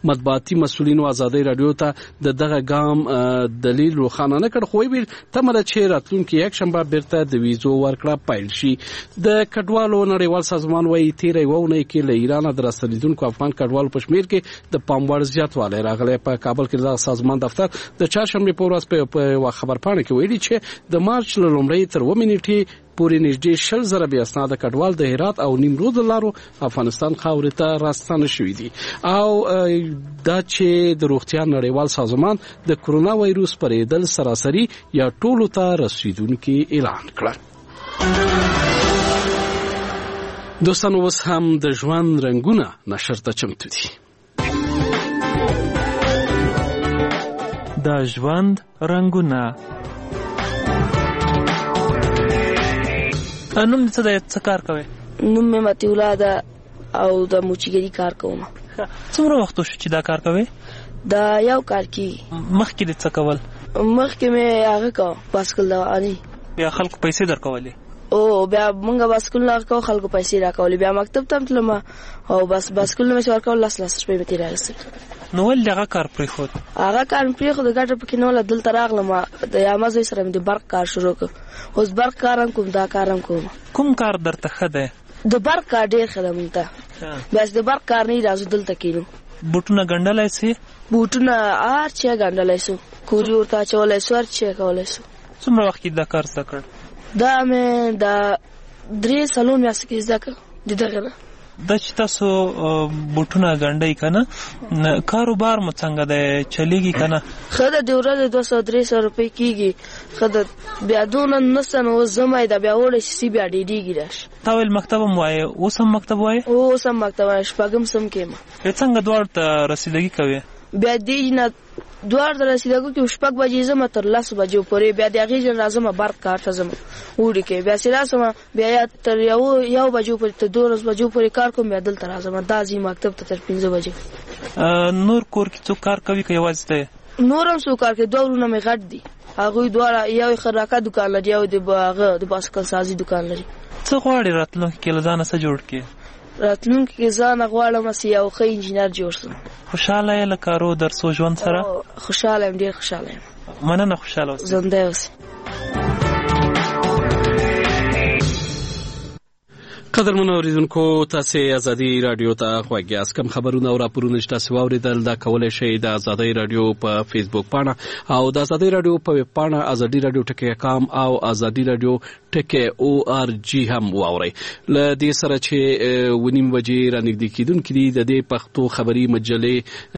مطبوعاتي مسولینو ازادي رادیو ته د دغه ګام دلیل روښانه نه کړ، خو ویل تمه ده چې راتلونکي یک شنبه بیرته د ویزو ورکړه پیل شي. د کډوالو نړیوال سازمان وايي تیره یوه اونۍ کې له ایران د راستنېدونکو افغان کډوالو په شمېر کې د پام وړ زیاتوالی راغلی. په کابل کې د سازمان دفتر د چهارشنبې په ورځ په یوه خبرپاڼه کې ویلي چې د مارچ له لومړۍ تر 7 نیټې پورې نږدې 20,000 بې اسناده کډوال د هرات او نیمروز له لارو افغانستان خاورې ته راستانه شوي دي، او دا چې د روغتیا نړیوال سازمان د کرونا وایروس پرېدل سراسري یا ټولو ته رسیدونکي اعلان کړل. دوستانو اوس هم د ژوند رنګونه نشر ته چمتو دي. د ژوند رنګونه. نوم څه دی؟ څه کار کوي؟ نوم مې متي الله ده او د موچیګری کار کوم. څومره وخت شو چې دا کار کوي؟ دا یو کار کیږي. مخکې دې څه کول؟ مخکې مې هغه کوم باسکل دواني. بیا خلکو پیسې درکولې؟ او بیا مونږه باسکل راکاو، خلکو پیسې راکولې. بیا مکتب ته تلم او بس باسکل مې ورکول، لاس شپې مې تیرایسته. نو ولې هغه کار پرېښود؟ هغه کار مې پرېښود ګټه پکې نه وله. دلته راغلم د یامه زوی سره مې د برق کار شروع کړ. اوس برق کار هم کوم، دا کار هم کوم. کوم کار درته ښه دی؟ د برق کار ډېر ښه دی مونږ ته. بیا د برق کار نه راځو دلته کینو. بوټونه ګنډلی سې؟ بوټونه هر چی ګنډلی سو، کوري ورته اچولی سو، هر چی کولی سو. څومره وخت کې دا کار زده کړ؟ دا مې د 3 میاشتې کې زده کړ. د دغه نه دا چې تاسو بوټونه ګنډئ که نه، کاروبار مو څنګه دی؟ چلیږي که نه؟ ښه ده، د ورځې 200-300 روپۍ کېږي. ښه ده، بیا دونه نسته نو اوس زمی ده، بیا اوړی شي بیا ډېرېږي راشي. تا ویل مکتب هم وایې، اوس هم مکتب وایې؟ اوس هم مکتب وایم، شپږم سم کې یم. څنګه دواړو ته رسیدګي کوې؟ بیا دې نه دواړو ته رسیدګي کې 6 بجې ځم تر 10 بجې پورې. بیا د هغې ځل راځم برق کار ته ځم اوړي کې. بیا چې راسم بیا تر یو بجو پورې تر 2 بجو پورې کار کوم. بیا دلته راځم دا ځي مکتب ته تر 5 بجې. نور کور کې څوک کار کوي که یوازې ته؟ نور هم څوک کار کوي. 2 ورونه مې غټ دي، هغوی دواړه یو خراکه دکان لري، یو د باسکل سازي دکان لري. څه غواړې راتلونکي کې له ځانه څه جوړ کړې؟ راتلونکي کې ځانه غواړم چې یو ښه انجینر جوړ شم. خوشحاله یې له کارو درسو ژوند سره؟ خوشحاله یم، ډېر خوشحاله یم. مننه، خوشحاله اوسئ. ژوندی اوسئ. قدرمنو اوریدونکو، تاسو ازادي رادیو ته غوږ یاست. کوم خبرونه او راپورونه چې تاسو واوریدل دا کولای شئ د ازادي رادیو په فیسبوک پاڼه او د ازادي رادیو په ویب پاڼه ازادي رادیو ټکی.com او ازادي رادیو .org هم واورئ. له دې سره چې ونیم بجې را نږدې کېدونکې دي، د دې پښتو خبري مجلې